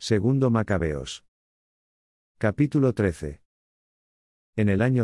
Segundo Macabeos. Capítulo 13. En el año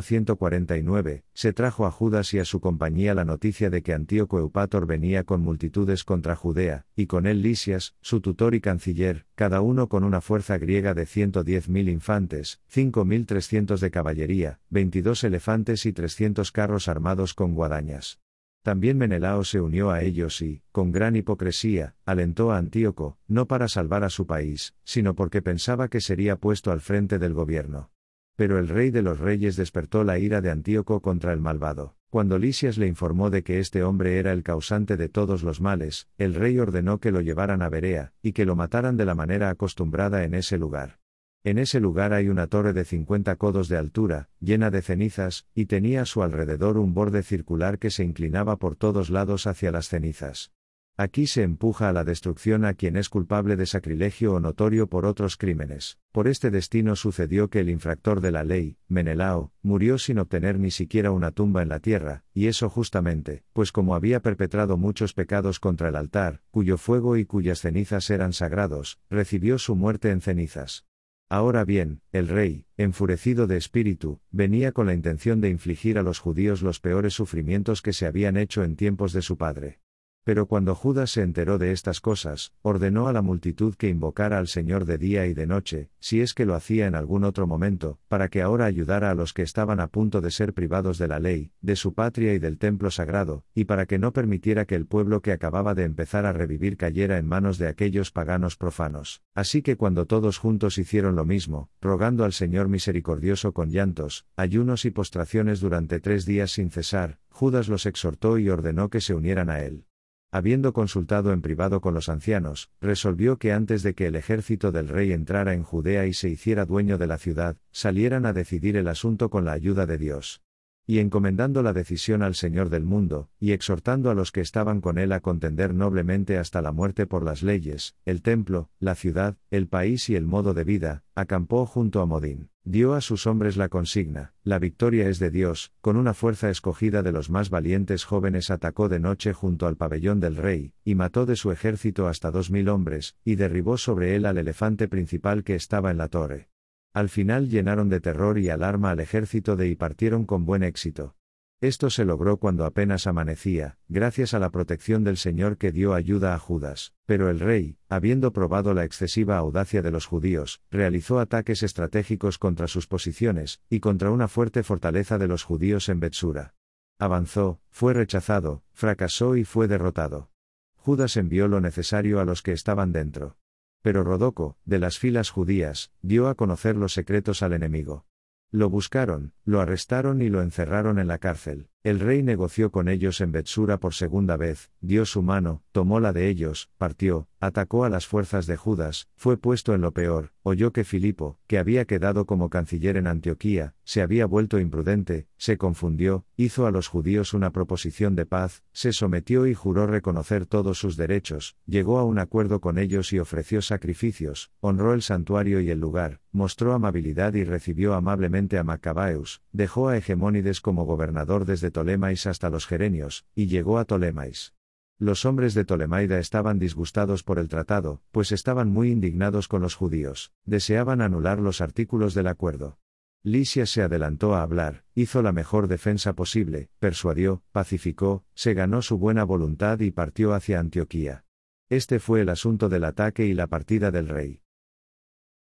149, se trajo a Judas y a su compañía la noticia de que Antíoco Eupator venía con multitudes contra Judea, y con él Lisias, su tutor y canciller, cada uno con una fuerza griega de 110.000 infantes, 5.300 de caballería, 22 elefantes y 300 carros armados con guadañas. También Menelao se unió a ellos y, con gran hipocresía, alentó a Antíoco, no para salvar a su país, sino porque pensaba que sería puesto al frente del gobierno. Pero el rey de los reyes despertó la ira de Antíoco contra el malvado. Cuando Lisias le informó de que este hombre era el causante de todos los males, el rey ordenó que lo llevaran a Berea, y que lo mataran de la manera acostumbrada en ese lugar. En ese lugar hay una torre de 50 codos de altura, llena de cenizas, y tenía a su alrededor un borde circular que se inclinaba por todos lados hacia las cenizas. Aquí se empuja a la destrucción a quien es culpable de sacrilegio o notorio por otros crímenes. Por este destino sucedió que el infractor de la ley, Menelao, murió sin obtener ni siquiera una tumba en la tierra, y eso justamente, pues como había perpetrado muchos pecados contra el altar, cuyo fuego y cuyas cenizas eran sagrados, recibió su muerte en cenizas. Ahora bien, el rey, enfurecido de espíritu, venía con la intención de infligir a los judíos los peores sufrimientos que se habían hecho en tiempos de su padre. Pero cuando Judas se enteró de estas cosas, ordenó a la multitud que invocara al Señor de día y de noche, si es que lo hacía en algún otro momento, para que ahora ayudara a los que estaban a punto de ser privados de la ley, de su patria y del templo sagrado, y para que no permitiera que el pueblo que acababa de empezar a revivir cayera en manos de aquellos paganos profanos. Así que cuando todos juntos hicieron lo mismo, rogando al Señor misericordioso con llantos, ayunos y postraciones durante 3 días sin cesar, Judas los exhortó y ordenó que se unieran a él. Habiendo consultado en privado con los ancianos, resolvió que antes de que el ejército del rey entrara en Judea y se hiciera dueño de la ciudad, salieran a decidir el asunto con la ayuda de Dios. Y encomendando la decisión al Señor del mundo, y exhortando a los que estaban con él a contender noblemente hasta la muerte por las leyes, el templo, la ciudad, el país y el modo de vida, acampó junto a Modín. Dio a sus hombres la consigna: la victoria es de Dios. Con una fuerza escogida de los más valientes jóvenes atacó de noche junto al pabellón del rey, y mató de su ejército hasta 2.000 hombres, y derribó sobre él al elefante principal que estaba en la torre. Al final llenaron de terror y alarma al ejército y partieron con buen éxito. Esto se logró cuando apenas amanecía, gracias a la protección del Señor que dio ayuda a Judas. Pero el rey, habiendo probado la excesiva audacia de los judíos, realizó ataques estratégicos contra sus posiciones, y contra una fuerte fortaleza de los judíos en Betsura. Avanzó, fue rechazado, fracasó y fue derrotado. Judas envió lo necesario a los que estaban dentro. Pero Rodoco, de las filas judías, dio a conocer los secretos al enemigo. Lo buscaron, lo arrestaron y lo encerraron en la cárcel. El rey negoció con ellos en Betsura por segunda vez, dio su mano, tomó la de ellos, partió, atacó a las fuerzas de Judas, fue puesto en lo peor, oyó que Filipo, que había quedado como canciller en Antioquía, se había vuelto imprudente, se confundió, hizo a los judíos una proposición de paz, se sometió y juró reconocer todos sus derechos, llegó a un acuerdo con ellos y ofreció sacrificios, honró el santuario y el lugar, mostró amabilidad y recibió amablemente a Macabeus, dejó a Hegemónides como gobernador desde Ptolemais hasta los Gerenios, y llegó a Ptolemais. Los hombres de Ptolemaida estaban disgustados por el tratado, pues estaban muy indignados con los judíos, deseaban anular los artículos del acuerdo. Lisias se adelantó a hablar, hizo la mejor defensa posible, persuadió, pacificó, se ganó su buena voluntad y partió hacia Antioquía. Este fue el asunto del ataque y la partida del rey.